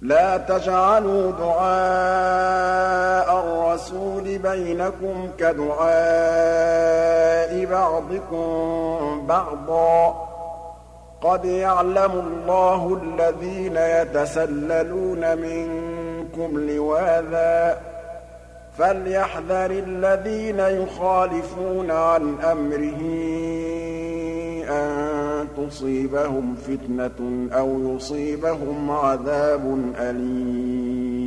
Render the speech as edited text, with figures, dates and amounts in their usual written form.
لَا تَجْعَلُوا دُعَاءَ الرَّسُولِ بَيْنَكُمْ كَدُعَاءِ بَعْضِكُم بَعْضًا ۚ قَدْ يَعْلَمُ اللَّهُ الَّذِينَ يَتَسَلَّلُونَ مِنكُمْ لِوَاذًا ۚ فَلْيَحْذَرِ الَّذِينَ يُخَالِفُونَ عَنْ أَمْرِهِ أَن تُصِيبَهُمْ فِتْنَةٌ أَوْ يُصِيبَهُمْ عَذَابٌ أَلِيمٌ